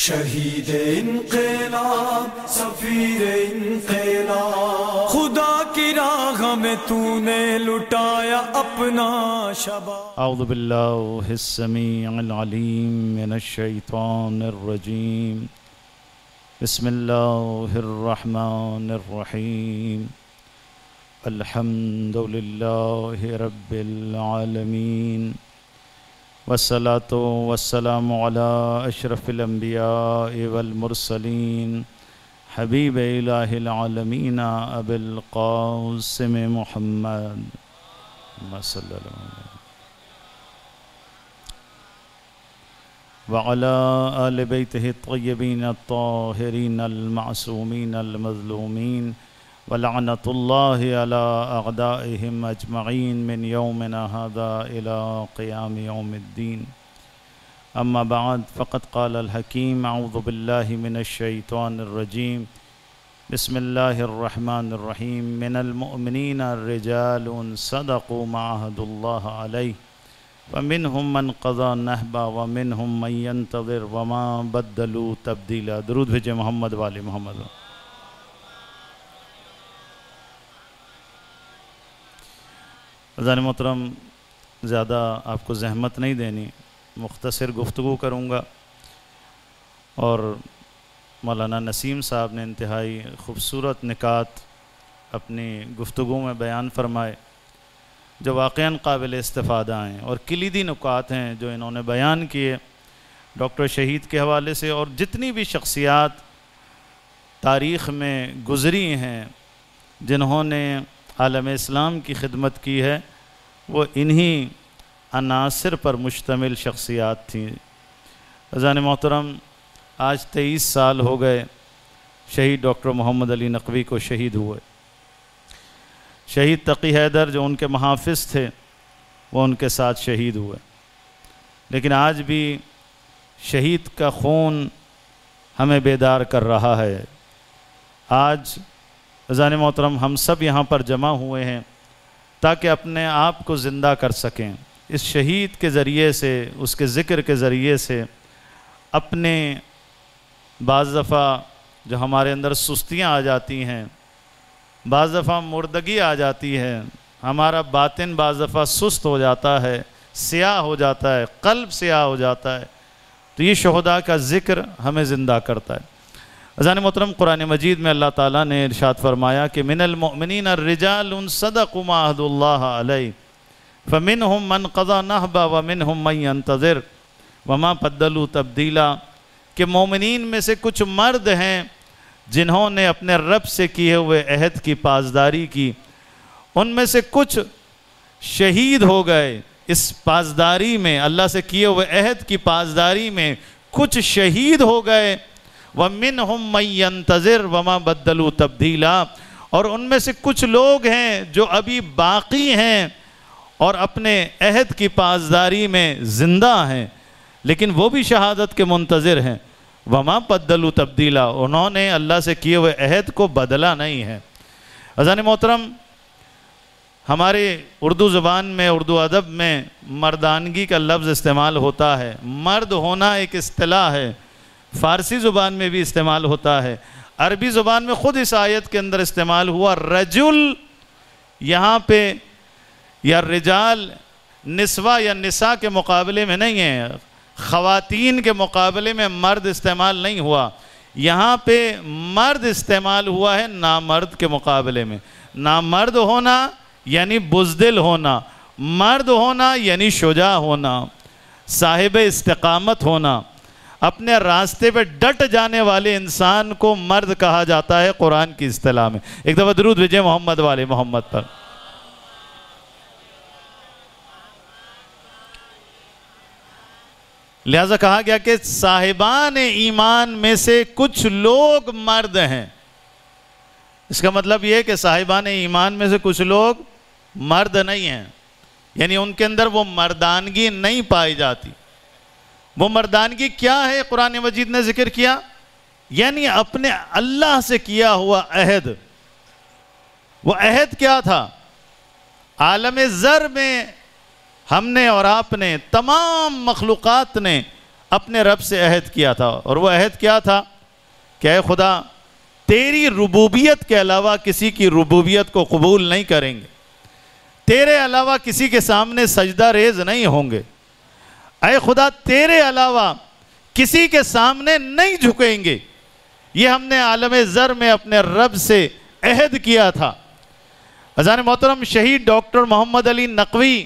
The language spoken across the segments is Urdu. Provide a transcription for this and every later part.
شہید انقلاب سفیر انقلاب، خدا کی راہ میں تو نے لٹایا اپنا شباب۔ اعوذ باللہ السمیع العلیم من الشیطان الرجیم، بسم اللہ الرحمن الرحیم، الحمد للہ رب العالمین، والصلاة والسلام علی اشرف الانبیاء والمرسلین، حبیب الہ العالمین ابی القاسم محمد صلی اللہ علیہ وسلم وعلی آل بیتہ الطیبین الطاہرین المعصومین المظلومین، ولعنۃ اللہ علی اعدائہم اجمعین من یومنا ھذا الی قیام یوم الدین۔ اما بعد فقد قال الحکیم، اعوذ باللہ من الشیطان الرجیم، بسم اللہ الرحمن الرحیم، من المؤمنین رجال صدقوا ما عاہدوا اللہ علیہ فمنہم من قضى نحبہ ومنہم من ينتظر وما بدلوا تبدیلا۔ درود بھیجے محمد والے محمد۔ عزیزان محترم، زیادہ آپ کو زحمت نہیں دینی، مختصر گفتگو کروں گا، اور مولانا نسیم صاحب نے انتہائی خوبصورت نکات اپنی گفتگو میں بیان فرمائے جو واقعاً قابل استفادہ ہیں، اور کلیدی نکات ہیں جو انہوں نے بیان کیے ڈاکٹر شہید کے حوالے سے، اور جتنی بھی شخصیات تاریخ میں گزری ہیں جنہوں نے عالم اسلام کی خدمت کی ہے، وہ انہی عناصر پر مشتمل شخصیات تھیں۔ عزیزان محترم، آج 23 سال ہو گئے شہید ڈاکٹر محمد علی نقوی کو شہید ہوئے۔ شہید تقی حیدر جو ان کے محافظ تھے وہ ان کے ساتھ شہید ہوئے، لیکن آج بھی شہید کا خون ہمیں بیدار کر رہا ہے۔ آج عزیزان محترم، ہم سب یہاں پر جمع ہوئے ہیں تاکہ اپنے آپ کو زندہ کر سکیں، اس شہید کے ذریعے سے، اس کے ذکر کے ذریعے سے اپنے بعض دفعہ جو ہمارے اندر سستیاں آ جاتی ہیں، بعض دفعہ مردگی آ جاتی ہے، ہمارا باطن بعض دفعہ سست ہو جاتا ہے، سیاہ ہو جاتا ہے، قلب سیاہ ہو جاتا ہے، تو یہ شہداء کا ذکر ہمیں زندہ کرتا ہے۔ عزیزان محترم، قرآن مجید میں اللہ تعالیٰ نے ارشاد فرمایا کہ من المؤمنین الرجال صدقوا ما عاہدوا اللہ علیہ فمنہم من قضى نحبہ ومنہم من ينتظر وما بدلوا تبدیلا، کہ مومنین میں سے کچھ مرد ہیں جنہوں نے اپنے رب سے کیے ہوئے عہد کی پاسداری کی، ان میں سے کچھ شہید ہو گئے اس پاسداری میں، اللہ سے کیے ہوئے عہد کی پاسداری میں کچھ شہید ہو گئے، وَمِنْهُمْ مَنْ يَنْتَظِرْ وَمَا بَدَّلُوا تَبْدِيلًا، اور ان میں سے کچھ لوگ ہیں جو ابھی باقی ہیں اور اپنے عہد کی پاسداری میں زندہ ہیں، لیکن وہ بھی شہادت کے منتظر ہیں۔ وَمَا بَدَّلُوا تَبْدِيلًا، انہوں نے اللہ سے کیے ہوئے عہد کو بدلا نہیں ہے۔ عزیزان محترم، ہمارے اردو زبان میں، اردو ادب میں مردانگی کا لفظ استعمال ہوتا ہے۔ مرد ہونا ایک اصطلاح ہے، فارسی زبان میں بھی استعمال ہوتا ہے، عربی زبان میں خود اس آیت کے اندر استعمال ہوا۔ رجل یہاں پہ یا رجال نسوہ یا نساء کے مقابلے میں نہیں ہے، خواتین کے مقابلے میں مرد استعمال نہیں ہوا، یہاں پہ مرد استعمال ہوا ہے نامرد کے مقابلے میں۔ نامرد ہونا یعنی بزدل ہونا، مرد ہونا یعنی شجاع ہونا، صاحب استقامت ہونا، اپنے راستے پہ ڈٹ جانے والے انسان کو مرد کہا جاتا ہے قرآن کی اصطلاح میں۔ ایک دفعہ درود بھیجیں محمد والے محمد پر۔ لہذا کہا گیا کہ صاحبان ایمان میں سے کچھ لوگ مرد ہیں۔ اس کا مطلب یہ ہے کہ صاحبان ایمان میں سے کچھ لوگ مرد نہیں ہیں، یعنی ان کے اندر وہ مردانگی نہیں پائی جاتی۔ وہ مردانگی کیا ہے قرآن مجید نے ذکر کیا؟ یعنی اپنے اللہ سے کیا ہوا عہد۔ وہ عہد کیا تھا؟ عالم ذر میں ہم نے اور آپ نے، تمام مخلوقات نے اپنے رب سے عہد کیا تھا، اور وہ عہد کیا تھا کہ اے خدا تیری ربوبیت کے علاوہ کسی کی ربوبیت کو قبول نہیں کریں گے، تیرے علاوہ کسی کے سامنے سجدہ ریز نہیں ہوں گے، اے خدا تیرے علاوہ کسی کے سامنے نہیں جھکیں گے۔ یہ ہم نے عالم ذر میں اپنے رب سے عہد کیا تھا۔ عزیزان محترم، شہید ڈاکٹر محمد علی نقوی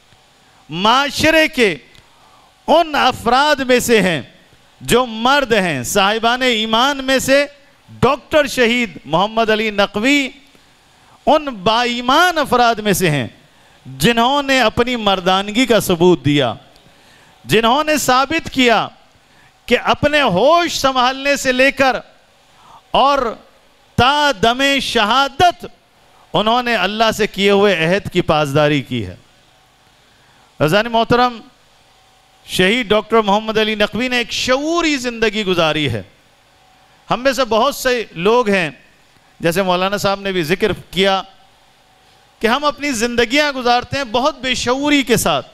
معاشرے کے ان افراد میں سے ہیں جو مرد ہیں، صاحبان ایمان میں سے ڈاکٹر شہید محمد علی نقوی ان با ایمان افراد میں سے ہیں جنہوں نے اپنی مردانگی کا ثبوت دیا، جنہوں نے ثابت کیا کہ اپنے ہوش سنبھالنے سے لے کر اور تا دم شہادت انہوں نے اللہ سے کیے ہوئے عہد کی پاسداری کی ہے۔ عزیزان محترم، شہید ڈاکٹر محمد علی نقوی نے ایک شعوری زندگی گزاری ہے۔ ہم میں سے بہت سے لوگ ہیں، جیسے مولانا صاحب نے بھی ذکر کیا، کہ ہم اپنی زندگیاں گزارتے ہیں بہت بے شعوری کے ساتھ۔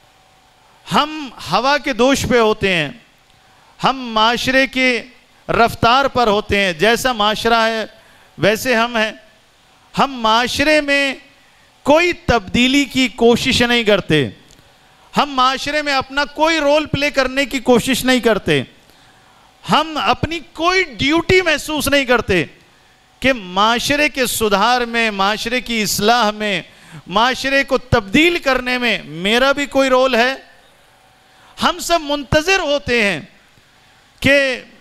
ہم ہوا کے دوش پہ ہوتے ہیں، ہم معاشرے کے رفتار پر ہوتے ہیں، جیسا معاشرہ ہے ویسے ہم ہیں۔ ہم معاشرے میں کوئی تبدیلی کی کوشش نہیں کرتے، ہم معاشرے میں اپنا کوئی رول پلے کرنے کی کوشش نہیں کرتے، ہم اپنی کوئی ڈیوٹی محسوس نہیں کرتے کہ معاشرے کے سدھار میں، معاشرے کی اصلاح میں، معاشرے کو تبدیل کرنے میں میرا بھی کوئی رول ہے۔ ہم سب منتظر ہوتے ہیں کہ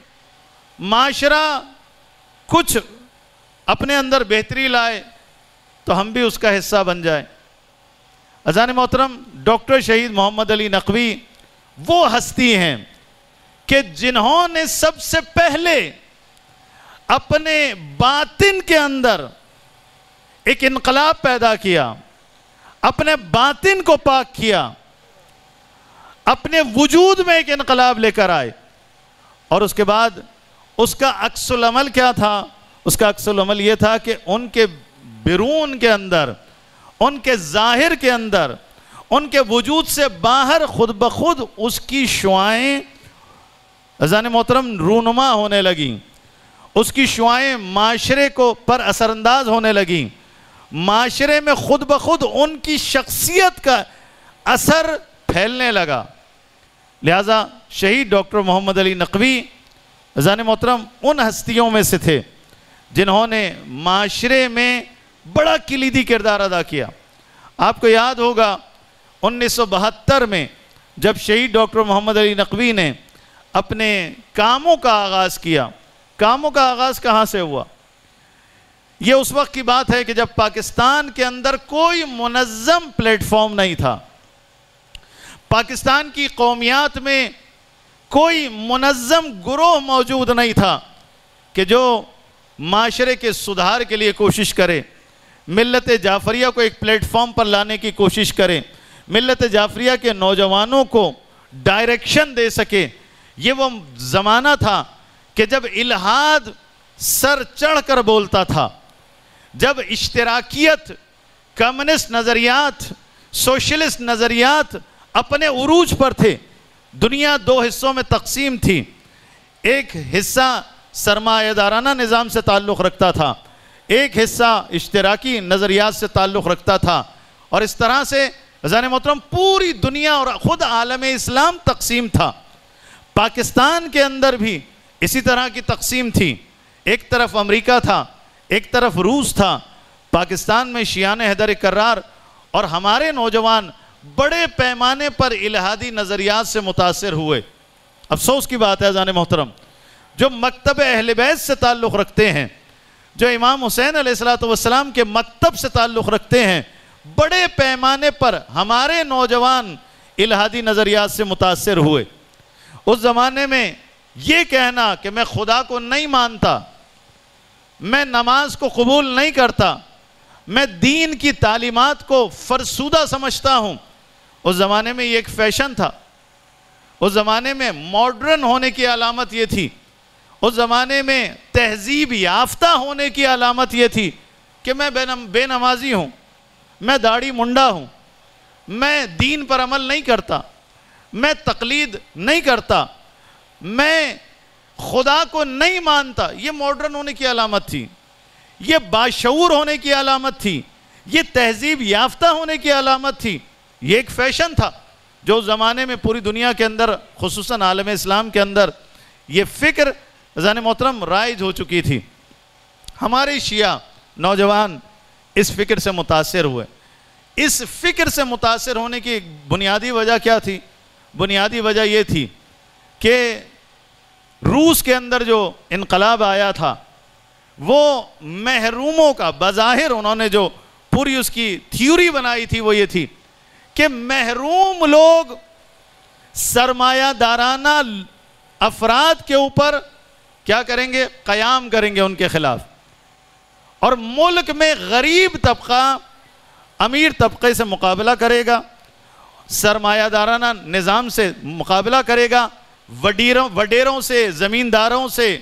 معاشرہ کچھ اپنے اندر بہتری لائے تو ہم بھی اس کا حصہ بن جائیں۔ عزیزان محترم، ڈاکٹر شہید محمد علی نقوی وہ ہستی ہیں کہ جنہوں نے سب سے پہلے اپنے باطن کے اندر ایک انقلاب پیدا کیا، اپنے باطن کو پاک کیا، اپنے وجود میں ایک انقلاب لے کر آئے، اور اس کے بعد اس کا عکس العمل کیا تھا؟ اس کا عکس العمل یہ تھا کہ ان کے بیرون کے اندر، ان کے ظاہر کے اندر، ان کے وجود سے باہر خود بخود اس کی شعائیں عزیزان محترم رونما ہونے لگیں، اس کی شعائیں معاشرے کو پر اثر انداز ہونے لگیں، معاشرے میں خود بخود ان کی شخصیت کا اثر پھیلنے لگا۔ لہٰذا شہید ڈاکٹر محمد علی نقوی عزیزان محترم ان ہستیوں میں سے تھے جنہوں نے معاشرے میں بڑا کلیدی کردار ادا کیا۔ آپ کو یاد ہوگا 1972 میں جب شہید ڈاکٹر محمد علی نقوی نے اپنے کاموں کا آغاز کیا، کاموں کا آغاز کہاں سے ہوا؟ یہ اس وقت کی بات ہے کہ جب پاکستان کے اندر کوئی منظم پلیٹ فارم نہیں تھا، پاکستان کی قومیات میں کوئی منظم گروہ موجود نہیں تھا کہ جو معاشرے کے سدھار کے لیے کوشش کرے، ملت جعفریہ کو ایک پلیٹ فارم پر لانے کی کوشش کرے، ملت جعفریہ کے نوجوانوں کو ڈائریکشن دے سکے۔ یہ وہ زمانہ تھا کہ جب الہاد سر چڑھ کر بولتا تھا، جب اشتراکیت، کمیونسٹ نظریات، سوشلسٹ نظریات اپنے عروج پر تھے۔ دنیا دو حصوں میں تقسیم تھی، ایک حصہ سرمایہ دارانہ نظام سے تعلق رکھتا تھا، ایک حصہ اشتراکی نظریات سے تعلق رکھتا تھا، اور اس طرح سے عزیزان محترم پوری دنیا اور خود عالم اسلام تقسیم تھا۔ پاکستان کے اندر بھی اسی طرح کی تقسیم تھی، ایک طرف امریکہ تھا، ایک طرف روس تھا۔ پاکستان میں شیعان حیدر کرار اور ہمارے نوجوان بڑے پیمانے پر الہادی نظریات سے متاثر ہوئے۔ افسوس کی بات ہے عزیزان محترم، جو مکتب اہل بیت سے تعلق رکھتے ہیں، جو امام حسین علیہ السلام کے مکتب سے تعلق رکھتے ہیں، بڑے پیمانے پر ہمارے نوجوان الہادی نظریات سے متاثر ہوئے۔ اس زمانے میں یہ کہنا کہ میں خدا کو نہیں مانتا، میں نماز کو قبول نہیں کرتا، میں دین کی تعلیمات کو فرسودہ سمجھتا ہوں، اس زمانے میں یہ ایک فیشن تھا۔ اس زمانے میں ماڈرن ہونے کی علامت یہ تھی، اس زمانے میں تہذیب یافتہ ہونے کی علامت یہ تھی کہ میں بے نمازی ہوں، میں داڑھی منڈا ہوں، میں دین پر عمل نہیں کرتا، میں تقلید نہیں کرتا، میں خدا کو نہیں مانتا، یہ ماڈرن ہونے کی علامت تھی، یہ باشعور ہونے کی علامت تھی، یہ تہذیب یافتہ ہونے کی علامت تھی، یہ ایک فیشن تھا جو زمانے میں پوری دنیا کے اندر خصوصاً عالم اسلام کے اندر یہ فکر عزیزان محترم رائج ہو چکی تھی۔ ہمارے شیعہ نوجوان اس فکر سے متاثر ہوئے۔ اس فکر سے متاثر ہونے کی بنیادی وجہ کیا تھی؟ بنیادی وجہ یہ تھی کہ روس کے اندر جو انقلاب آیا تھا وہ محروموں کا، بظاہر انہوں نے جو پوری اس کی تھیوری بنائی تھی وہ یہ تھی کہ محروم لوگ سرمایہ دارانہ افراد کے اوپر کیا کریں گے؟ قیام کریں گے ان کے خلاف، اور ملک میں غریب طبقہ امیر طبقے سے مقابلہ کرے گا، سرمایہ دارانہ نظام سے مقابلہ کرے گا، وڈیروں سے، زمینداروں سے،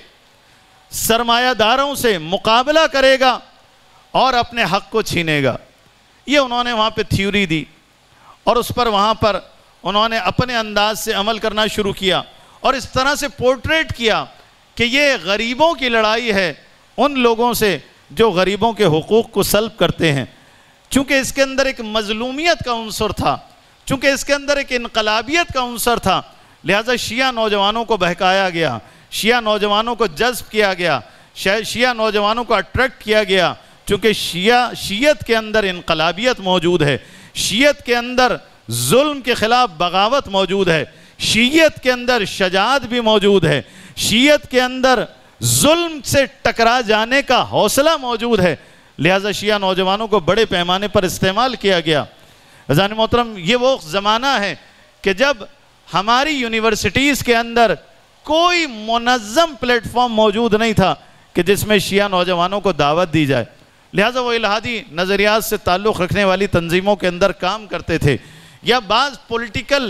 سرمایہ داروں سے مقابلہ کرے گا اور اپنے حق کو چھینے گا۔ یہ انہوں نے وہاں پہ تھیوری دی اور اس پر وہاں پر انہوں نے اپنے انداز سے عمل کرنا شروع کیا اور اس طرح سے پورٹریٹ کیا کہ یہ غریبوں کی لڑائی ہے ان لوگوں سے جو غریبوں کے حقوق کو سلب کرتے ہیں۔ چونکہ اس کے اندر ایک مظلومیت کا عنصر تھا، چونکہ اس کے اندر ایک انقلابیت کا عنصر تھا، لہذا شیعہ نوجوانوں کو بہکایا گیا، شیعہ نوجوانوں کو جذب کیا گیا، شیعہ نوجوانوں کو اٹریکٹ کیا گیا، چونکہ شیعت کے اندر انقلابیت موجود ہے، شیعت کے اندر ظلم کے خلاف بغاوت موجود ہے، شیعت کے اندر شجاعت بھی موجود ہے، شیعت کے اندر ظلم سے ٹکرا جانے کا حوصلہ موجود ہے، لہذا شیعہ نوجوانوں کو بڑے پیمانے پر استعمال کیا گیا۔ عزیزان محترم، یہ وہ زمانہ ہے کہ جب ہماری یونیورسٹیز کے اندر کوئی منظم پلیٹ فارم موجود نہیں تھا کہ جس میں شیعہ نوجوانوں کو دعوت دی جائے، لہذا وہ الہادی نظریات سے تعلق رکھنے والی تنظیموں کے اندر کام کرتے تھے یا بعض پولیٹیکل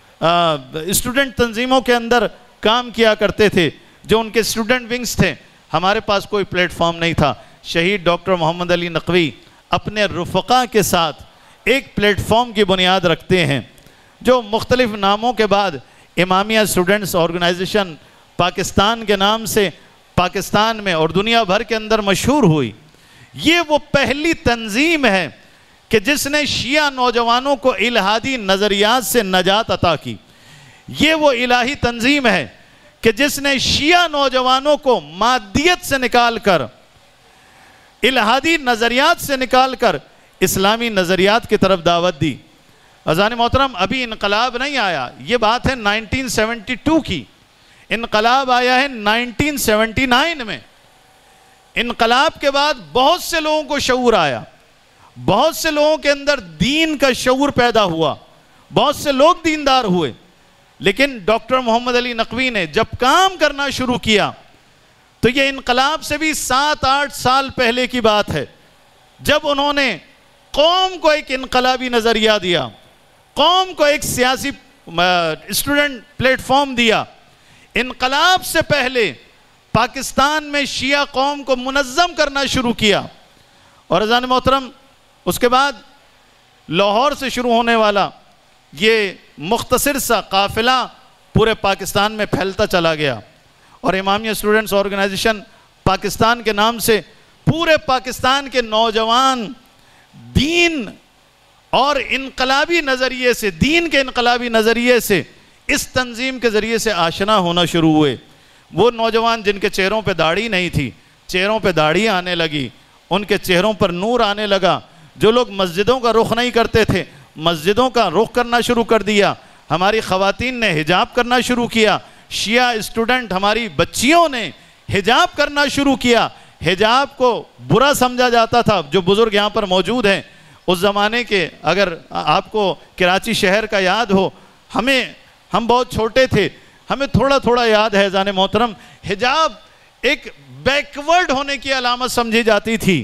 اسٹوڈنٹ تنظیموں کے اندر کام کیا کرتے تھے جو ان کے اسٹوڈنٹ ونگز تھے۔ ہمارے پاس کوئی پلیٹ فارم نہیں تھا۔ شہید ڈاکٹر محمد علی نقوی اپنے رفقا کے ساتھ ایک پلیٹ فارم کی بنیاد رکھتے ہیں جو مختلف ناموں کے بعد امامیہ اسٹوڈنٹس آرگنائزیشن پاکستان کے نام سے پاکستان میں اور دنیا بھر کے اندر مشہور ہوئی۔ یہ وہ پہلی تنظیم ہے کہ جس نے شیعہ نوجوانوں کو الہادی نظریات سے نجات عطا کی۔ یہ وہ الہی تنظیم ہے کہ جس نے شیعہ نوجوانوں کو مادیت سے نکال کر، الہادی نظریات سے نکال کر اسلامی نظریات کی طرف دعوت دی۔ عزیزان محترم، ابھی انقلاب نہیں آیا، یہ بات ہے 1972 کی، انقلاب آیا ہے 1979 میں۔ انقلاب کے بعد بہت سے لوگوں کو شعور آیا، بہت سے لوگوں کے اندر دین کا شعور پیدا ہوا، بہت سے لوگ دیندار ہوئے، لیکن ڈاکٹر محمد علی نقوی نے جب کام کرنا شروع کیا تو یہ انقلاب سے بھی 7-8 سال پہلے کی بات ہے، جب انہوں نے قوم کو ایک انقلابی نظریہ دیا، قوم کو ایک سیاسی اسٹوڈنٹ پلیٹ فارم دیا۔ انقلاب سے پہلے پاکستان میں شیعہ قوم کو منظم کرنا شروع کیا، اور عزیزان محترم اس کے بعد لاہور سے شروع ہونے والا یہ مختصر سا قافلہ پورے پاکستان میں پھیلتا چلا گیا، اور امامیہ اسٹوڈنٹس آرگنائزیشن پاکستان کے نام سے پورے پاکستان کے نوجوان دین اور انقلابی نظریے سے، دین کے انقلابی نظریے سے اس تنظیم کے ذریعے سے آشنا ہونا شروع ہوئے۔ وہ نوجوان جن کے چہروں پہ داڑھی نہیں تھی، چہروں پہ داڑھی آنے لگی، ان کے چہروں پر نور آنے لگا۔ جو لوگ مسجدوں کا رخ نہیں کرتے تھے، مسجدوں کا رخ کرنا شروع کر دیا۔ ہماری خواتین نے حجاب کرنا شروع کیا، شیعہ اسٹوڈنٹ ہماری بچیوں نے حجاب کرنا شروع کیا۔ حجاب کو برا سمجھا جاتا تھا۔ جو بزرگ یہاں پر موجود ہیں اس زمانے کے، اگر آپ کو کراچی شہر کا یاد ہو، ہم بہت چھوٹے تھے، ہمیں تھوڑا تھوڑا یاد ہے عزیزان محترم، حجاب ایک بیکورڈ ہونے کی علامت سمجھی جاتی تھی،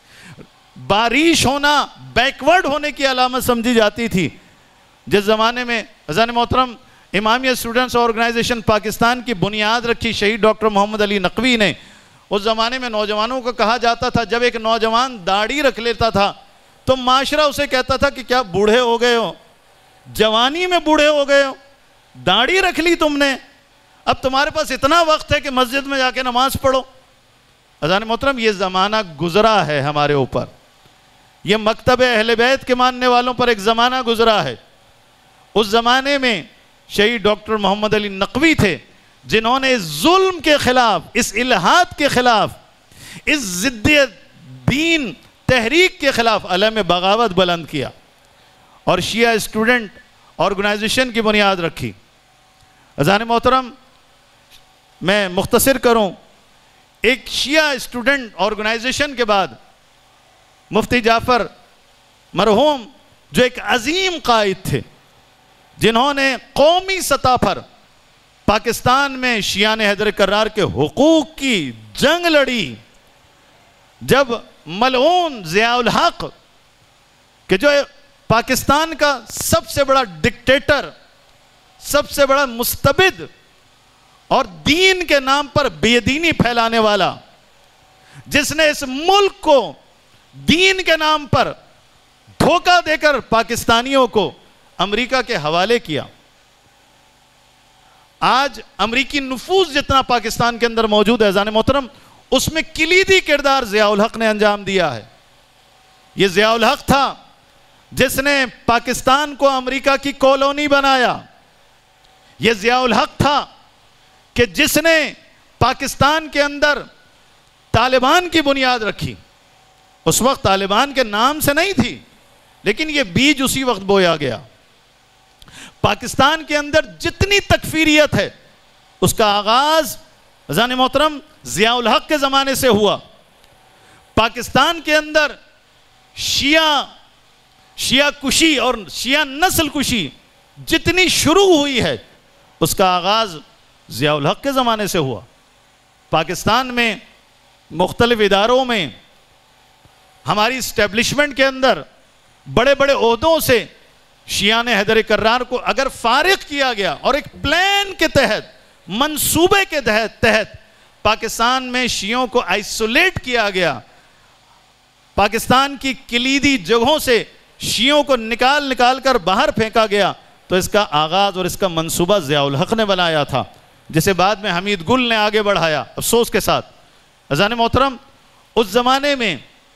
بارش ہونا بیکورڈ ہونے کی علامت سمجھی جاتی تھی۔ جس زمانے میں عزیزان محترم امامیہ اسٹوڈنٹس آرگنائزیشن پاکستان کی بنیاد رکھی شہید ڈاکٹر محمد علی نقوی نے، اس زمانے میں نوجوانوں کو کہا جاتا تھا، جب ایک نوجوان داڑھی رکھ لیتا تھا تو معاشرہ اسے کہتا تھا کہ کیا بوڑھے ہو گئے ہو، جوانی میں بوڑھے ہو گئے ہو، داڑھی رکھ لی تم نے۔ اب تمہارے پاس اتنا وقت ہے کہ مسجد میں جا کے نماز پڑھو۔ عزیزان محترم، یہ زمانہ گزرا ہے ہمارے اوپر، یہ مکتب اہل بیت کے ماننے والوں پر ایک زمانہ گزرا ہے۔ اس زمانے میں شہید ڈاکٹر محمد علی نقوی تھے، جنہوں نے اس ظلم کے خلاف، اس الہاد کے خلاف، اس ضد دین تحریک کے خلاف علم بغاوت بلند کیا اور شیعہ اسٹوڈنٹ آرگنائزیشن کی بنیاد رکھی۔ عزیزان محترم، میں مختصر کروں، ایک شیعہ اسٹوڈنٹ آرگنائزیشن کے بعد مفتی جعفر مرحوم، جو ایک عظیم قائد تھے، جنہوں نے قومی سطح پر پاکستان میں شیعان حیدر کرار کے حقوق کی جنگ لڑی، جب ملعون ضیاء الحق کہ جو پاکستان کا سب سے بڑا ڈکٹیٹر، سب سے بڑا مستبد اور دین کے نام پر بے دینی پھیلانے والا، جس نے اس ملک کو دین کے نام پر دھوکہ دے کر پاکستانیوں کو امریکہ کے حوالے کیا۔ آج امریکی نفوذ جتنا پاکستان کے اندر موجود ہے عزیزان محترم، اس میں کلیدی کردار ضیاء الحق نے انجام دیا ہے۔ یہ ضیاء الحق تھا جس نے پاکستان کو امریکہ کی کالونی بنایا۔ یہ ضیاء الحق تھا کہ جس نے پاکستان کے اندر طالبان کی بنیاد رکھی۔ اس وقت طالبان کے نام سے نہیں تھی، لیکن یہ بیج اسی وقت بویا گیا۔ پاکستان کے اندر جتنی تکفیریت ہے، اس کا آغاز عزیزان محترم ضیاء الحق کے زمانے سے ہوا۔ پاکستان کے اندر شیعہ کشی اور شیعہ نسل کشی جتنی شروع ہوئی ہے، اس کا آغاز ضیاء الحق کے زمانے سے ہوا۔ پاکستان میں مختلف اداروں میں، ہماری اسٹیبلشمنٹ کے اندر بڑے بڑے عہدوں سے شیعان حیدر کرار کو اگر فارغ کیا گیا اور ایک پلان کے تحت، منصوبے کے تحت پاکستان میں شیعوں کو آئسولیٹ کیا گیا، پاکستان کی کلیدی جگہوں سے شیعوں کو نکال کر باہر پھینکا گیا، تو اس کا آغاز اور اس کا منصوبہ ضیاء الحق نے بنایا تھا، جسے بعد میں حمید گل نے آگے بڑھایا افسوس کے ساتھ۔ عزیزان محترم، اس زمانے میں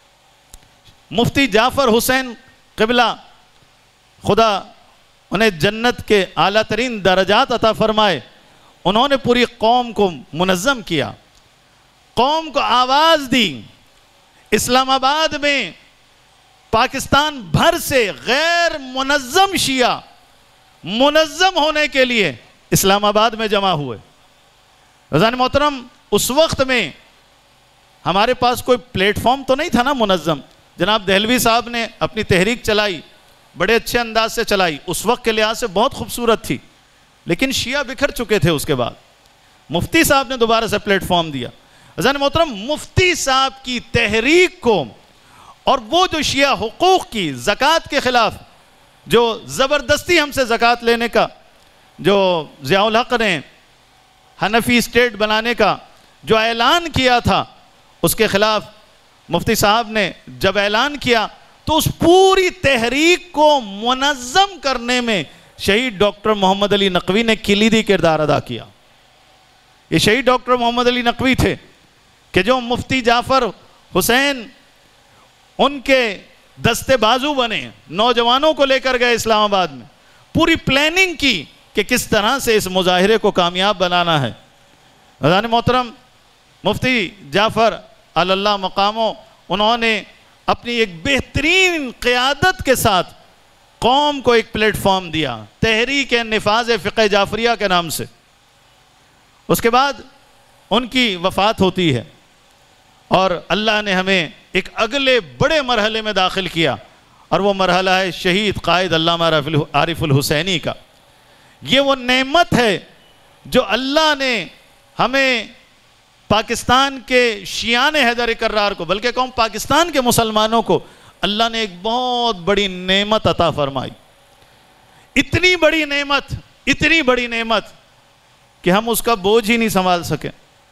مفتی جعفر حسین قبلہ، خدا انہیں جنت کے اعلیٰ ترین درجات عطا فرمائے، انہوں نے پوری قوم کو منظم کیا، قوم کو آواز دی۔ اسلام آباد میں پاکستان بھر سے غیر منظم شیعہ منظم ہونے کے لیے اسلام آباد میں جمع ہوئے۔ عزیزان محترم، اس وقت میں ہمارے پاس کوئی پلیٹ فارم تو نہیں تھا نا منظم۔ جناب دہلوی صاحب نے اپنی تحریک چلائی، بڑے اچھے انداز سے چلائی، اس وقت کے لحاظ سے بہت خوبصورت تھی، لیکن شیعہ بکھر چکے تھے۔ اس کے بعد مفتی صاحب نے دوبارہ سے پلیٹ فارم دیا۔ عزیزان محترم، مفتی صاحب کی تحریک کو اور وہ جو شیعہ حقوق کی، زکوٰۃ کے خلاف جو زبردستی ہم سے زکوٰۃ لینے کا، جو ضیاء الحق نے حنفی اسٹیٹ بنانے کا جو اعلان کیا تھا، اس کے خلاف مفتی صاحب نے جب اعلان کیا تو اس پوری تحریک کو منظم کرنے میں شہید ڈاکٹر محمد علی نقوی نے کلیدی کردار ادا کیا۔ یہ شہید ڈاکٹر محمد علی نقوی تھے کہ جو مفتی جعفر حسین ان کے دستے بازو بنے، نوجوانوں کو لے کر گئے اسلام آباد میں، پوری پلاننگ کی کہ کس طرح سے اس مظاہرے کو کامیاب بنانا ہے۔ عزیزان محترم، مفتی جعفر علی اللہ مقاموں، انہوں نے اپنی ایک بہترین قیادت کے ساتھ قوم کو ایک پلیٹ فارم دیا، تحریک نفاذ فقہ جعفریہ کے نام سے۔ اس کے بعد ان کی وفات ہوتی ہے اور اللہ نے ہمیں ایک اگلے بڑے مرحلے میں داخل کیا، اور وہ مرحلہ ہے شہید قائد علامہ عارف الحسینی کا۔ یہ وہ نعمت ہے جو اللہ نے ہمیں پاکستان کے شیعان حیدر کرار کو، بلکہ قوم پاکستان کے مسلمانوں کو اللہ نے ایک بہت بڑی نعمت عطا فرمائی۔ اتنی بڑی نعمت کہ ہم اس کا بوجھ ہی نہیں سنبھال سکے۔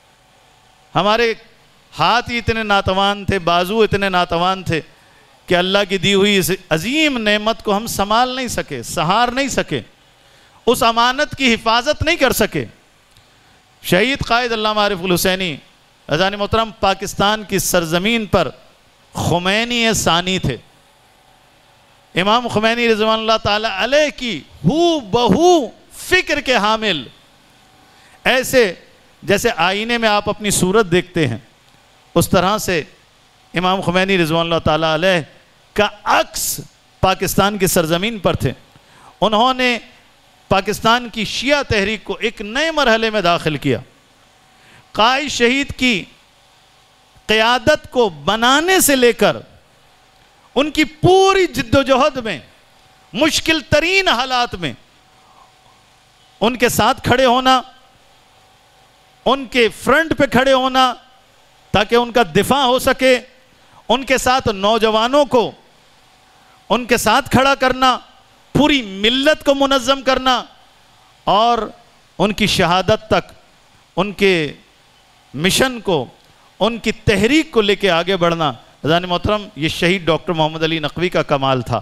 ہمارے ہاتھ ہی اتنے ناتوان تھے، بازو اتنے ناتوان تھے کہ اللہ کی دی ہوئی اس عظیم نعمت کو ہم سنبھال نہیں سکے، سہار نہیں سکے، اس امانت کی حفاظت نہیں کر سکے۔ شہید قائد علامہ عارف الحسینی عزیزان محترم پاکستان کی سرزمین پر خمینی ثانی تھے. امام خمینی رضوان اللہ تعالی علیہ کی ہو بہو فکر کے حامل، ایسے جیسے آئینے میں آپ اپنی صورت دیکھتے ہیں اس طرح سے امام خمینی رضوان اللہ تعالی علیہ کا عکس پاکستان کی سرزمین پر تھے. انہوں نے پاکستان کی شیعہ تحریک کو ایک نئے مرحلے میں داخل کیا. قائد شہید کی قیادت کو بنانے سے لے کر ان کی پوری جد و جہد میں، مشکل ترین حالات میں ان کے ساتھ کھڑے ہونا، ان کے فرنٹ پہ کھڑے ہونا تاکہ ان کا دفاع ہو سکے، ان کے ساتھ نوجوانوں کو ان کے ساتھ کھڑا کرنا، پوری ملت کو منظم کرنا اور ان کی شہادت تک ان کے مشن کو، ان کی تحریک کو لے کے آگے بڑھنا. عزیزان محترم یہ شہید ڈاکٹر محمد علی نقوی کا کمال تھا.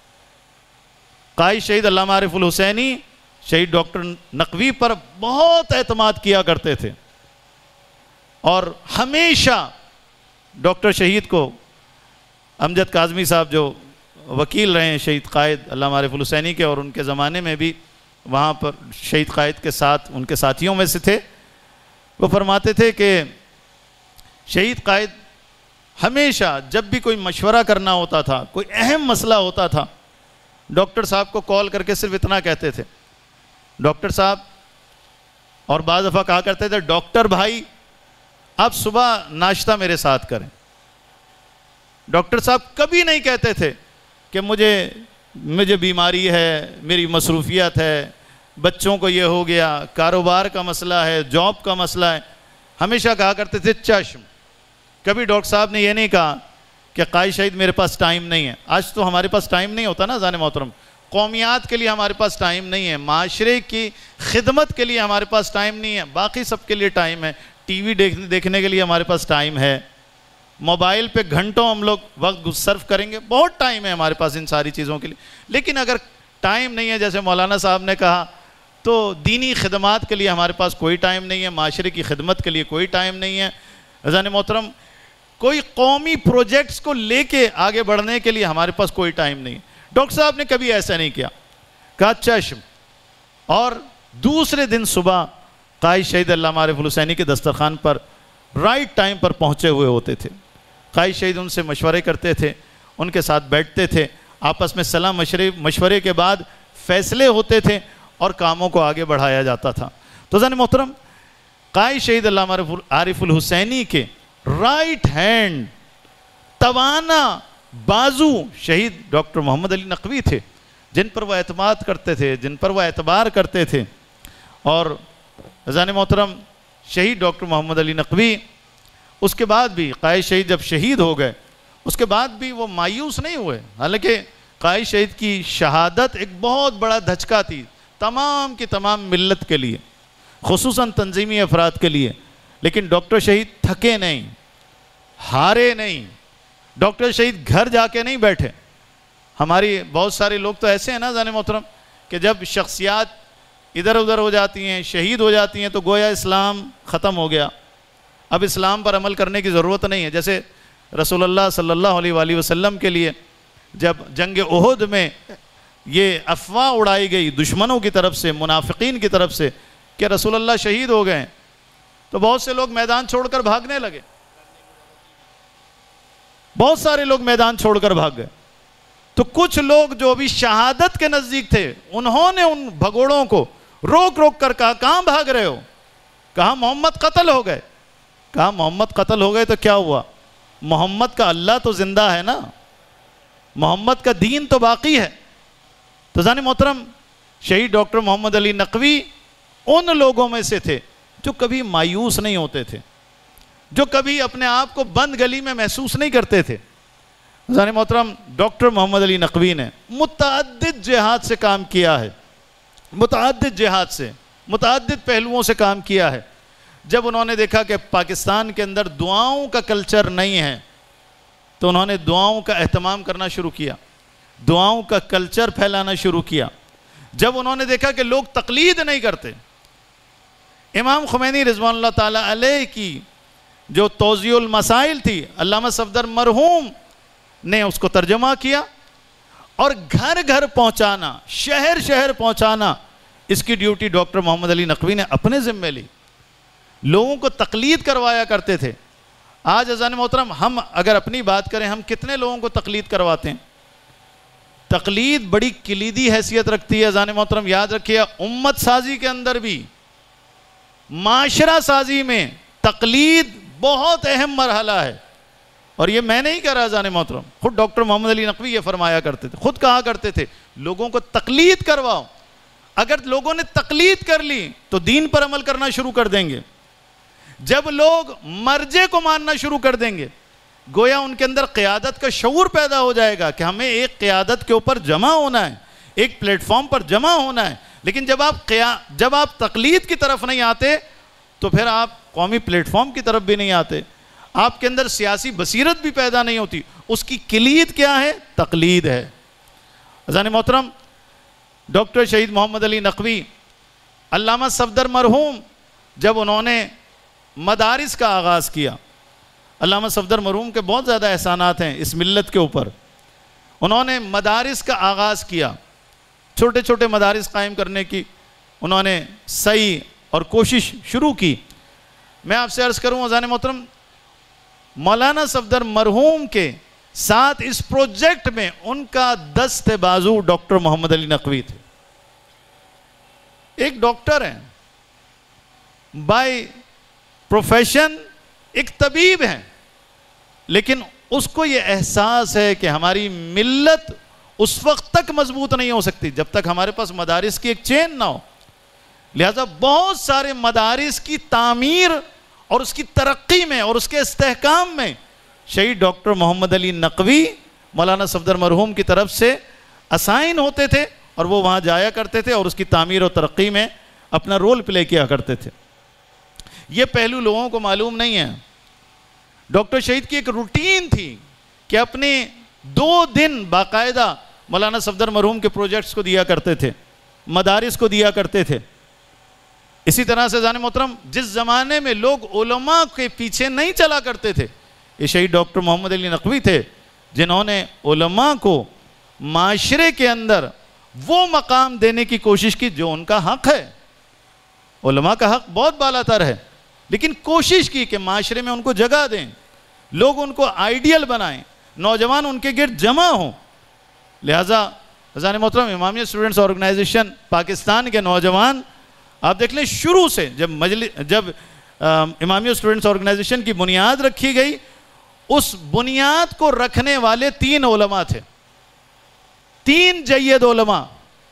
قائد شہید علامہ عارف الحسینی شہید ڈاکٹر نقوی پر بہت اعتماد کیا کرتے تھے اور ہمیشہ ڈاکٹر شہید کو، امجد کاظمی صاحب جو وکیل رہے ہیں شہید قائد علامہ عارف الحسینی کے، اور ان کے زمانے میں بھی وہاں پر شہید قائد کے ساتھ ان کے ساتھیوں میں سے تھے، وہ فرماتے تھے کہ شہید قائد ہمیشہ جب بھی کوئی مشورہ کرنا ہوتا تھا، کوئی اہم مسئلہ ہوتا تھا، ڈاکٹر صاحب کو کال کر کے صرف اتنا کہتے تھے، ڈاکٹر صاحب، اور بعض دفعہ کہا کرتے تھے ڈاکٹر بھائی آپ صبح ناشتہ میرے ساتھ کریں. ڈاکٹر صاحب کبھی نہیں کہتے تھے کہ مجھے بیماری ہے، میری مصروفیت ہے، بچوں کو یہ ہو گیا، کاروبار کا مسئلہ ہے، جاب کا مسئلہ ہے. ہمیشہ کہا کرتے تھے چشم. کبھی ڈاکٹر صاحب نے یہ نہیں کہا کہ قائد شہید میرے پاس ٹائم نہیں ہے. آج تو ہمارے پاس ٹائم نہیں ہوتا نا عزیزان محترم، قومیات کے لیے ہمارے پاس ٹائم نہیں ہے، معاشرے کی خدمت کے لیے ہمارے پاس ٹائم نہیں ہے، باقی سب کے لیے ٹائم ہے، ٹی وی دیکھنے کے لیے ہمارے پاس ٹائم ہے، موبائل پہ گھنٹوں ہم لوگ وقت صرف کریں گے، بہت ٹائم ہے ہمارے پاس ان ساری چیزوں کے لیے. لیکن اگر ٹائم نہیں ہے جیسے مولانا صاحب نے کہا تو دینی خدمات کے لیے ہمارے پاس کوئی ٹائم نہیں ہے، معاشرے کی خدمت کے لیے کوئی ٹائم نہیں ہے. عزیزان محترم کوئی قومی پروجیکٹس کو لے کے آگے بڑھنے کے لیے ہمارے پاس کوئی ٹائم نہیں ہے. ڈاکٹر صاحب نے کبھی ایسا نہیں کیا، کہا چشم. اور دوسرے دن صبح قائد شہید علامہ عارف الحسینی کے دسترخوان پر رائٹ ٹائم پر پہنچے ہوئے ہوتے تھے. قائد شہید ان سے مشورے کرتے تھے، ان کے ساتھ بیٹھتے تھے، آپس میں صلاح مشورے کے بعد فیصلے ہوتے تھے اور کاموں کو آگے بڑھایا جاتا تھا. تو عزیزان محترم قائد شہید علامہ عارف الحسینی کے رائٹ ہینڈ، توانا بازو شہید ڈاکٹر محمد علی نقوی تھے، جن پر وہ اعتماد کرتے تھے، جن پر وہ اعتبار کرتے تھے. اور عزیزان محترم شہید ڈاکٹر محمد علی نقوی اس کے بعد بھی، قائد شہید جب شہید ہو گئے اس کے بعد بھی وہ مایوس نہیں ہوئے. حالانکہ قائد شہید کی شہادت ایک بہت بڑا دھچکا تھی تمام کی تمام ملت کے لیے، خصوصاً تنظیمی افراد کے لیے. لیکن ڈاکٹر شہید تھکے نہیں، ہارے نہیں، ڈاکٹر شہید گھر جا کے نہیں بیٹھے. ہماری بہت سارے لوگ تو ایسے ہیں نا عزیزان محترم کہ جب شخصیات ادھر ادھر ہو جاتی ہیں، شہید ہو جاتی ہیں تو گویا اسلام ختم ہو گیا، اب اسلام پر عمل کرنے کی ضرورت نہیں ہے. جیسے رسول اللہ صلی اللہ علیہ وآلہ وسلم کے لیے جب جنگ احد میں یہ افواہ اڑائی گئی دشمنوں کی طرف سے، منافقین کی طرف سے کہ رسول اللہ شہید ہو گئے، تو بہت سے لوگ میدان چھوڑ کر بھاگنے لگے، بہت سارے لوگ میدان چھوڑ کر بھاگ گئے. تو کچھ لوگ جو ابھی شہادت کے نزدیک تھے انہوں نے ان بھگوڑوں کو روک روک کر کہا کہاں بھاگ رہے ہو؟ کہا محمد قتل ہو گئے. کہا محمد قتل ہو گئے تو کیا ہوا؟ محمد کا اللہ تو زندہ ہے نا، محمد کا دین تو باقی ہے. تو عزیزان محترم شہید ڈاکٹر محمد علی نقوی ان لوگوں میں سے تھے جو کبھی مایوس نہیں ہوتے تھے، جو کبھی اپنے آپ کو بند گلی میں محسوس نہیں کرتے تھے. عزیزان محترم ڈاکٹر محمد علی نقوی نے متعدد جہاد سے کام کیا ہے، متعدد جہاد سے، متعدد پہلوؤں سے کام کیا ہے. جب انہوں نے دیکھا کہ پاکستان کے اندر دعاؤں کا کلچر نہیں ہے تو انہوں نے دعاؤں کا اہتمام کرنا شروع کیا، دعاؤں کا کلچر پھیلانا شروع کیا. جب انہوں نے دیکھا کہ لوگ تقلید نہیں کرتے، امام خمینی رضوان اللہ تعالیٰ علیہ کی جو توضیح المسائل تھی، علامہ صفدر مرحوم نے اس کو ترجمہ کیا، اور گھر گھر پہنچانا، شہر شہر پہنچانا، اس کی ڈیوٹی ڈاکٹر محمد علی نقوی نے اپنے ذمہ لی۔ لوگوں کو تقلید کروایا کرتے تھے۔ آج اذان محترم ہم اگر اپنی بات کریں، ہم کتنے لوگوں کو تقلید کرواتے ہیں؟ تقلید بڑی کلیدی حیثیت رکھتی ہے اذان محترم، یاد رکھیے۔ امت سازی کے اندر بھی، معاشرہ سازی میں تقلید بہت اہم مرحلہ ہے، اور یہ میں نہیں کہہ رہا اذان محترم، خود ڈاکٹر محمد علی نقوی یہ فرمایا کرتے تھے، خود کہا کرتے تھے لوگوں کو تقلید کرواؤ۔ اگر لوگوں نے تقلید کر لی تو دین پر عمل کرنا شروع کر دیں گے۔ جب لوگ مرجع کو ماننا شروع کر دیں گے، گویا ان کے اندر قیادت کا شعور پیدا ہو جائے گا کہ ہمیں ایک قیادت کے اوپر جمع ہونا ہے، ایک پلیٹ فارم پر جمع ہونا ہے۔ لیکن جب آپ تقلید کی طرف نہیں آتے تو پھر آپ قومی پلیٹ فارم کی طرف بھی نہیں آتے، آپ کے اندر سیاسی بصیرت بھی پیدا نہیں ہوتی۔ اس کی کلید کیا ہے؟ تقلید ہے۔ اذان محترم، ڈاکٹر شہید محمد علی نقوی، علامہ صفدر مرحوم، جب انہوں نے مدارس کا آغاز کیا، علامہ صفدر مرحوم کے بہت زیادہ احسانات ہیں اس ملت کے اوپر، انہوں نے مدارس کا آغاز کیا، چھوٹے چھوٹے مدارس قائم کرنے کی انہوں نے سعی اور کوشش شروع کی۔ میں آپ سے عرض کروں اذان محترم، مولانا صفدر مرحوم کے ساتھ اس پروجیکٹ میں ان کا دست بازو ڈاکٹر محمد علی نقوی تھے۔ ایک ڈاکٹر ہیں، بائی پروفیشن ایک طبیب ہیں، لیکن اس کو یہ احساس ہے کہ ہماری ملت اس وقت تک مضبوط نہیں ہو سکتی جب تک ہمارے پاس مدارس کی ایک چین نہ ہو، لہذا بہت سارے مدارس کی تعمیر اور اس کی ترقی میں اور اس کے استحکام میں شہید ڈاکٹر محمد علی نقوی مولانا صفدر مرحوم کی طرف سے اسائن ہوتے تھے، اور وہ وہاں جایا کرتے تھے اور اس کی تعمیر اور ترقی میں اپنا رول پلے کیا کرتے تھے۔ یہ پہلو لوگوں کو معلوم نہیں ہے۔ ڈاکٹر شہید کی ایک روٹین تھی کہ اپنے 2 دن باقاعدہ مولانا صفدر مرحوم کے پروجیکٹس کو دیا کرتے تھے، مدارس کو دیا کرتے تھے۔ اسی طرح سے اذان محترم، جس زمانے میں لوگ علماء کے پیچھے نہیں چلا کرتے تھے، یہ شہید ڈاکٹر محمد علی نقوی تھے جنہوں نے علماء کو معاشرے کے اندر وہ مقام دینے کی کوشش کی جو ان کا حق ہے۔ علماء کا حق بہت بالا تر ہے، لیکن کوشش کی کہ معاشرے میں ان کو جگہ دیں، لوگ ان کو آئیڈیل بنائیں، نوجوان ان کے گرد جمع ہوں۔ لہٰذا اذان محترم، امامیہ اسٹوڈنٹس آرگنائزیشن پاکستان کے نوجوان آپ دیکھ لیں، شروع سے جب امامیہ اسٹوڈنٹس آرگنائزیشن کی بنیاد رکھی گئی، اس بنیاد کو رکھنے والے 3 علماء تھے، 3 جید علماء،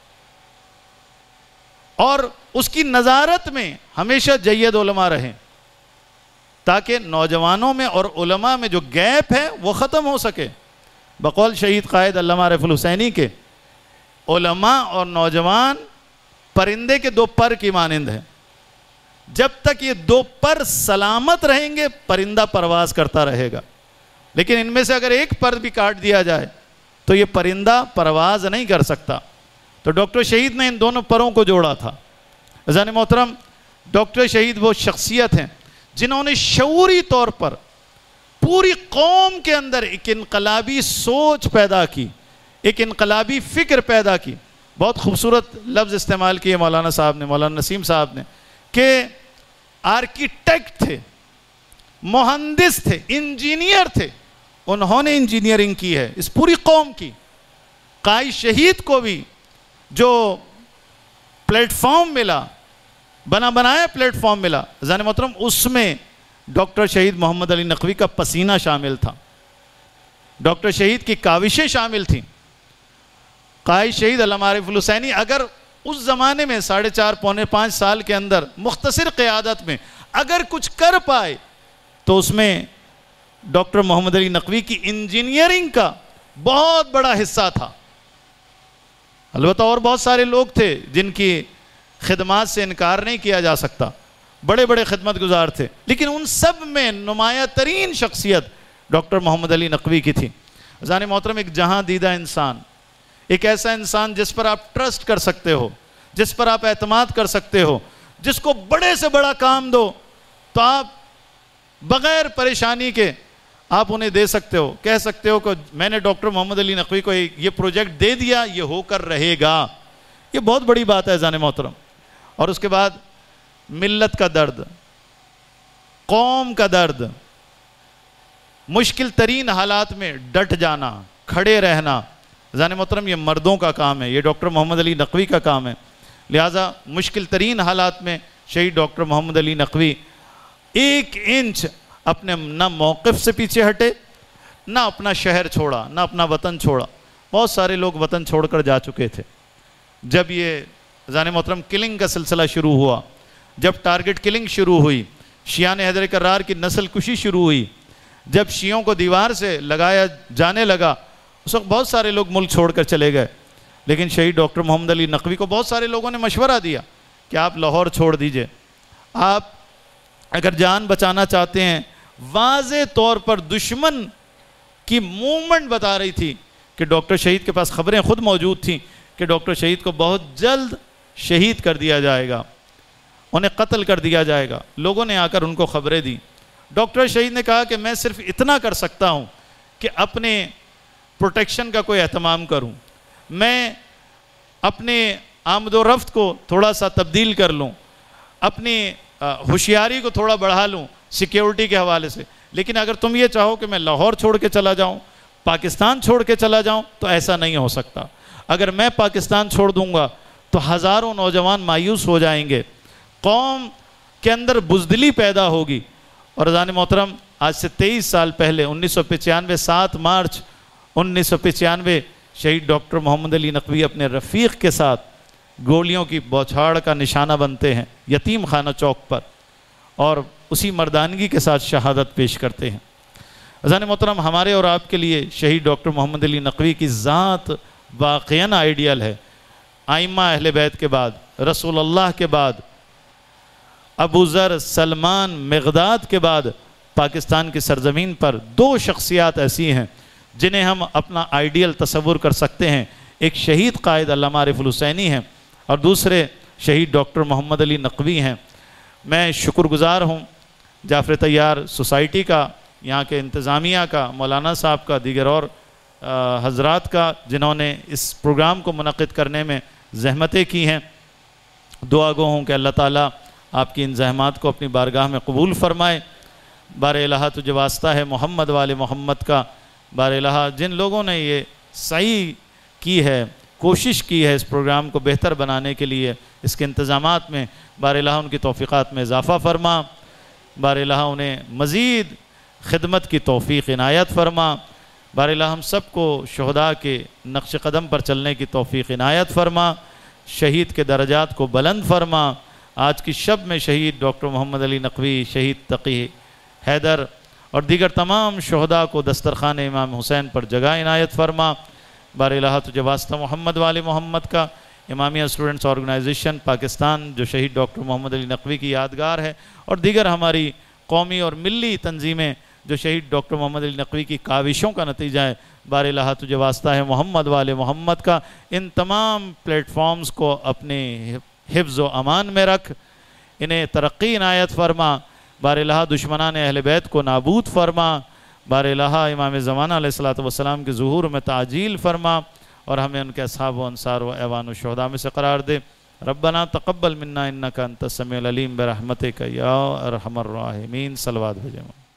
اور اس کی نظارت میں ہمیشہ جید علماء رہیں تاکہ نوجوانوں میں اور علماء میں جو گیپ ہے وہ ختم ہو سکے۔ بقول شہید قائد علامہ عارف الحسینی کے، علماء اور نوجوان پرندے کے 2 پر کی مانند ہیں، جب تک یہ 2 پر سلامت رہیں گے پرندہ پرواز کرتا رہے گا، لیکن ان میں سے اگر ایک پر بھی کاٹ دیا جائے تو یہ پرندہ پرواز نہیں کر سکتا۔ تو ڈاکٹر شہید نے ان دونوں پروں کو جوڑا تھا۔ عزیزان محترم، ڈاکٹر شہید وہ شخصیت ہیں جنہوں نے شعوری طور پر پوری قوم کے اندر ایک انقلابی سوچ پیدا کی، ایک انقلابی فکر پیدا کی۔ بہت خوبصورت لفظ استعمال کیے مولانا صاحب نے، مولانا نسیم صاحب نے، کہ آرکیٹیکٹ تھے، مہندس تھے، انجینئر تھے، انہوں نے انجینئرنگ کی ہے اس پوری قوم کی۔ قائد شہید کو بھی جو پلیٹ فارم ملا، بنا بنایا پلیٹ فارم ملا، عزیزان محترم، اس میں ڈاکٹر شہید محمد علی نقوی کا پسینہ شامل تھا، ڈاکٹر شہید کی کاوشیں شامل تھیں۔ قائد شہید علامہ عارف الحسینی اگر اس زمانے میں 4.5 پونے 5 سال کے اندر مختصر قیادت میں اگر کچھ کر پائے تو اس میں ڈاکٹر محمد علی نقوی کی انجینئرنگ کا بہت بڑا حصہ تھا۔ البتہ اور بہت سارے لوگ تھے جن کی خدمات سے انکار نہیں کیا جا سکتا، بڑے بڑے خدمت گزار تھے، لیکن ان سب میں نمایاں ترین شخصیت ڈاکٹر محمد علی نقوی کی تھی۔ عزیزان محترم، ایک جہاں دیدہ انسان، ایک ایسا انسان جس پر آپ ٹرسٹ کر سکتے ہو، جس پر آپ اعتماد کر سکتے ہو، جس کو بڑے سے بڑا کام دو تو آپ بغیر پریشانی کے آپ انہیں دے سکتے ہو، کہہ سکتے ہو کہ میں نے ڈاکٹر محمد علی نقوی کو یہ پروجیکٹ دے دیا، یہ ہو کر رہے گا۔ یہ بہت بڑی بات ہے عزیزان محترم۔ اور اس کے بعد ملت کا درد، قوم کا درد، مشکل ترین حالات میں ڈٹ جانا، کھڑے رہنا، عزیزان محترم یہ مردوں کا کام ہے، یہ ڈاکٹر محمد علی نقوی کا کام ہے۔ لہٰذا مشکل ترین حالات میں شہید ڈاکٹر محمد علی نقوی 1 انچ اپنے نہ موقف سے پیچھے ہٹے، نہ اپنا شہر چھوڑا، نہ اپنا وطن چھوڑا۔ بہت سارے لوگ وطن چھوڑ کر جا چکے تھے۔ جب یہ عزیزان محترم کلنگ کا سلسلہ شروع ہوا، جب ٹارگٹ کلنگ شروع ہوئی، شیعان حیدر کرار کی نسل کشی شروع ہوئی، جب شیعوں کو دیوار سے لگایا جانے لگا، اس وقت بہت سارے لوگ ملک چھوڑ کر چلے گئے۔ لیکن شہید ڈاکٹر محمد علی نقوی کو بہت سارے لوگوں نے مشورہ دیا کہ آپ لاہور چھوڑ دیجئے، آپ اگر جان بچانا چاہتے ہیں۔ واضح طور پر دشمن کی موومنٹ بتا رہی تھی کہ ڈاکٹر شہید کے پاس خبریں خود موجود تھیں کہ ڈاکٹر شہید کو بہت جلد شہید کر دیا جائے گا، انہیں قتل کر دیا جائے گا۔ لوگوں نے آ کر ان کو خبریں دی۔ ڈاکٹر شہید نے کہا کہ میں صرف اتنا کر سکتا ہوں کہ اپنے پروٹیکشن کا کوئی اہتمام کروں، میں اپنے آمد و رفت کو تھوڑا سا تبدیل کر لوں، اپنی ہوشیاری کو تھوڑا بڑھا لوں سیکیورٹی کے حوالے سے، لیکن اگر تم یہ چاہو کہ میں لاہور چھوڑ کے چلا جاؤں، پاکستان چھوڑ کے چلا جاؤں، تو ایسا نہیں ہو سکتا۔ اگر میں پاکستان چھوڑ دوں گا تو ہزاروں نوجوان مایوس ہو جائیں گے، قوم کے اندر بزدلی پیدا ہوگی۔ اور عزیزان محترم آج سے 23 سال پہلے 1995 7 مارچ 1995 شہید ڈاکٹر محمد علی نقوی اپنے رفیق کے ساتھ گولیوں کی بوچھاڑ کا نشانہ بنتے ہیں یتیم خانہ چوک پر، اور اسی مردانگی کے ساتھ شہادت پیش کرتے ہیں۔ عزیزان محترم ہمارے اور آپ کے لیے شہید ڈاکٹر محمد علی نقوی کی ذات واقعاً آئیڈیل ہے۔ ائمہ اہل بیت کے بعد، رسول اللہ کے بعد، ابو ذر، سلمان، مقداد کے بعد پاکستان کی سرزمین پر 2 شخصیات ایسی ہیں جنہیں ہم اپنا آئیڈیل تصور کر سکتے ہیں۔ ایک شہید قائد علامہ عارف الحسینی ہیں اور دوسرے شہید ڈاکٹر محمد علی نقوی ہیں۔ میں شکر گزار ہوں جعفر طیار سوسائٹی کا، یہاں کے انتظامیہ کا، مولانا صاحب کا، دیگر اور حضرات کا، جنہوں نے اس پروگرام کو منعقد کرنے میں زحمتیں کی ہیں۔ دعا گو ہوں کہ اللہ تعالیٰ آپ کی ان زحمات کو اپنی بارگاہ میں قبول فرمائے۔ بار الہ تجھے واسطہ ہے محمد والے محمد کا۔ بار الہ جن لوگوں نے یہ سعی کی ہے، کوشش کی ہے اس پروگرام کو بہتر بنانے کے لیے، اس کے انتظامات میں، بار الہ ان کی توفیقات میں اضافہ فرما، بار الہ انہیں مزید خدمت کی توفیق عنایت فرما، بار الہ ہم سب کو شہداء کے نقش قدم پر چلنے کی توفیق عنایت فرما، شہید کے درجات کو بلند فرما۔ آج کی شب میں شہید ڈاکٹر محمد علی نقوی، شہید تقی حیدر اور دیگر تمام شہداء کو دسترخوان امام حسین پر جگہ عنایت فرما۔ بار الہ تجھے واسطہ محمد والے محمد کا۔ امامیہ اسٹوڈنٹس آرگنائزیشن پاکستان جو شہید ڈاکٹر محمد علی نقوی کی یادگار ہے، اور دیگر ہماری قومی اور ملی تنظیمیں جو شہید ڈاکٹر محمد علی نقوی کی کاوشوں کا نتیجہ ہے، بار الہ تجھے واسطہ ہے محمد والے محمد کا۔ ان تمام پلیٹ فارمز کو اپنے حفظ و امان میں رکھ، انہیں ترقی عنایت فرما۔ بار الہ دشمنان اہل بیت کو نابود فرما۔ بار الہ امام زمانہ علیہ السلام کے ظہور میں تعجیل فرما، اور ہمیں ان کے اصحاب و انصار و ایوان و شہداء میں سے قرار دے۔ ربنا تقبل منا انک انت السمیع العلیم برحمتک یا ارحم الراحمین۔ صلوات بھیجیں۔